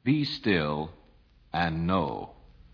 Be still and know.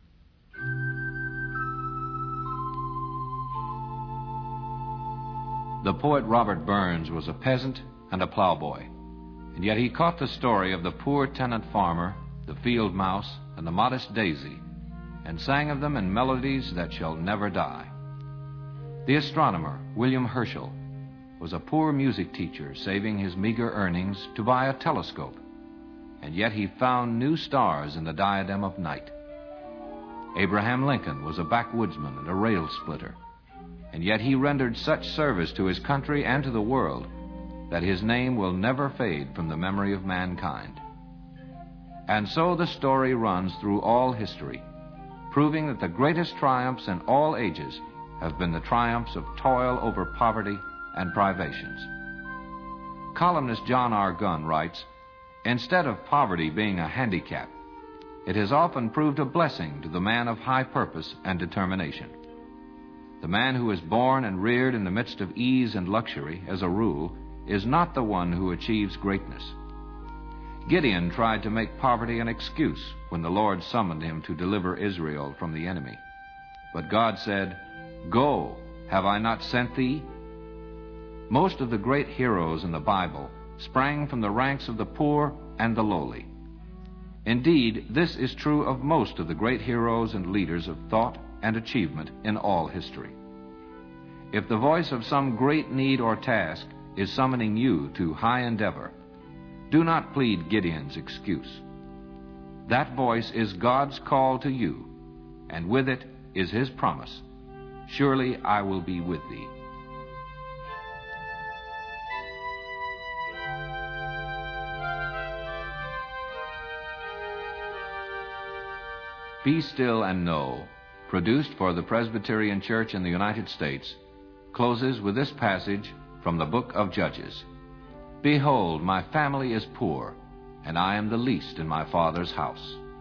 The poet Robert Burns was a peasant and a plowboy, and yet he caught the story of the poor tenant farmer, the field mouse, and the modest daisy, and sang of them in melodies that shall never die. The astronomer, William Herschel, was a poor music teacher saving his meager earnings to buy a telescope, and yet he found new stars in the diadem of night. Abraham Lincoln was a backwoodsman and a rail splitter, and yet he rendered such service to his country and to the world that his name will never fade from the memory of mankind. And so the story runs through all history, proving that the greatest triumphs in all ages have been the triumphs of toil over poverty and privations. Columnist John R. Gunn writes, "Instead of poverty being a handicap, it has often proved a blessing to the man of high purpose and determination. The man who is born and reared in the midst of ease and luxury, as a rule, is not the one who achieves greatness. Gideon tried to make poverty an excuse when the Lord summoned him to deliver Israel from the enemy. But God said, 'Go, have I not sent thee?' Most of the great heroes in the Bible sprang from the ranks of the poor and the lowly. Indeed, this is true of most of the great heroes and leaders of thought and achievement in all history. If the voice of some great need or task is summoning you to high endeavor, do not plead Gideon's excuse. That voice is God's call to you, and with it is his promise, 'Surely I will be with thee.'" Be Still and Know, produced for the Presbyterian Church in the United States, closes with this passage from the book of Judges. "Behold, my family is poor, and I am the least in my Father's house."